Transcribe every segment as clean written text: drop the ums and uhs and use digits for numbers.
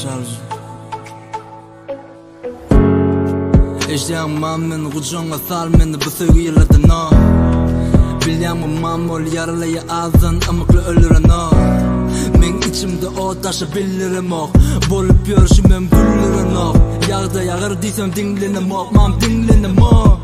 şarjı. Eşdeğen men kucağına sal meni bu sevgi yıllardan o. Bilyamı mamul yaralıyı ağzın amıklı ölüren o. Men içimde o taşı bilirim o. Bolup görüşümem güllerin o. Yağda yağır diysem dinlenim o. Mam dinlenim o.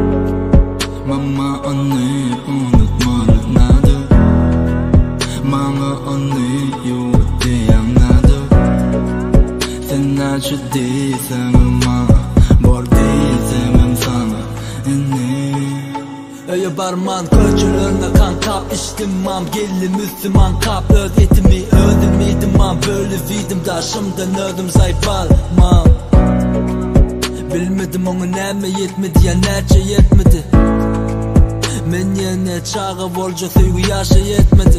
Mama onu unutmanı nadı. Mama onu yutdiyem nadı. Sen acı değilsen ama bor değilsem sana inni. Öyle barman köçülürüne kan kap içtim mam. Gelli Müslüman kap öz etimi öldüm idim mam. Böyle vidim daşımdan öldüm zayıfal mam. Bilmedim onu neme yetmedi ya nece yetmedi. Men yine çağı bolca sevgi yaşa yetmedi.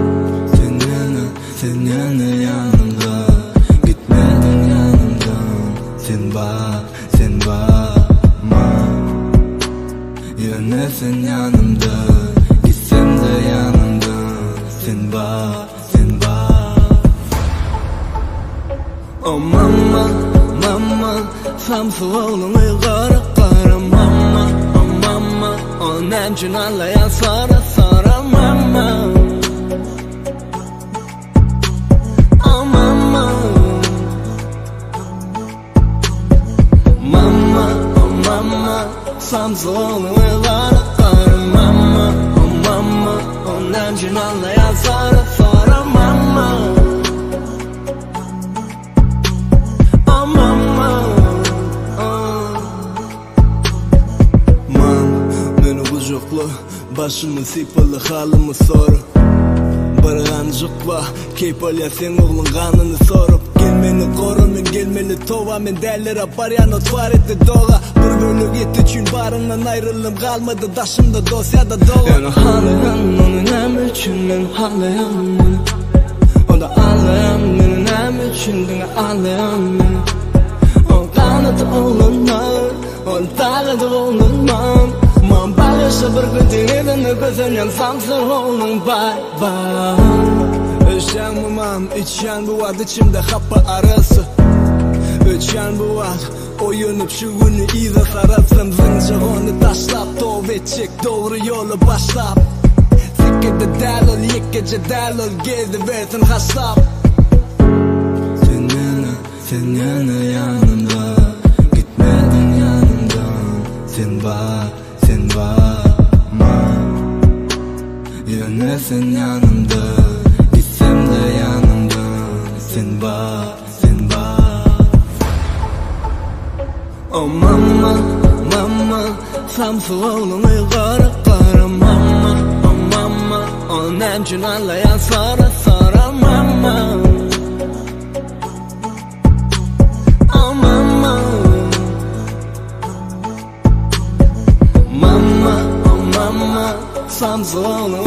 Sen yana yanımda, gitmedin yanımdan. Sen bakma. Yine sen yanımda, gitsem de yanımdan. Sen bak. Oh mama, samsı oğlum ılgara kara mama. Oh mama, o nemcin anlayan sara mama. Oh mama, oh mama, samsı oğlum ılgara kara mama. Oh mama, o nemcin anlayan sara mama. Başımı sipalı halımı sorup barğancık va keypalya sen oğlun kanını sorup. Gelmeni korun men gelmeli tova. Men derler aparyan o tvar etti doğa. Bir bölük etti çün barından ayrılım kalmadı. Daşımda dosyada doğa. Yani halayan onu nem için men halayan beni. O da ağlayan beni nem için beni ağlayan beni. O kanadı oğlunlar, o dağıdı oğlunmam. Man bağışı bir güdüğünü gözünün samsın oğlum bay. Öşen bu mam, içen bu ad içimde kapı arası. Öşen bu ad, oyunup şu günü iyice sarasın. Zınca onu taşlap, doğu edecek doğru yolu başlap. Sikkede derlol, yekkece derlol, gezi versin haşlap. Sen yana yanımda, gitmedin yanımdan. Sen bakma. Yine sen yanımda, gitsem de yanımdan. Sen bak. Oh mama, samsı oğlum ılgara kara mama. Oh mama, o nemcin anlayan sara mama. Oh mama, samsı oğlum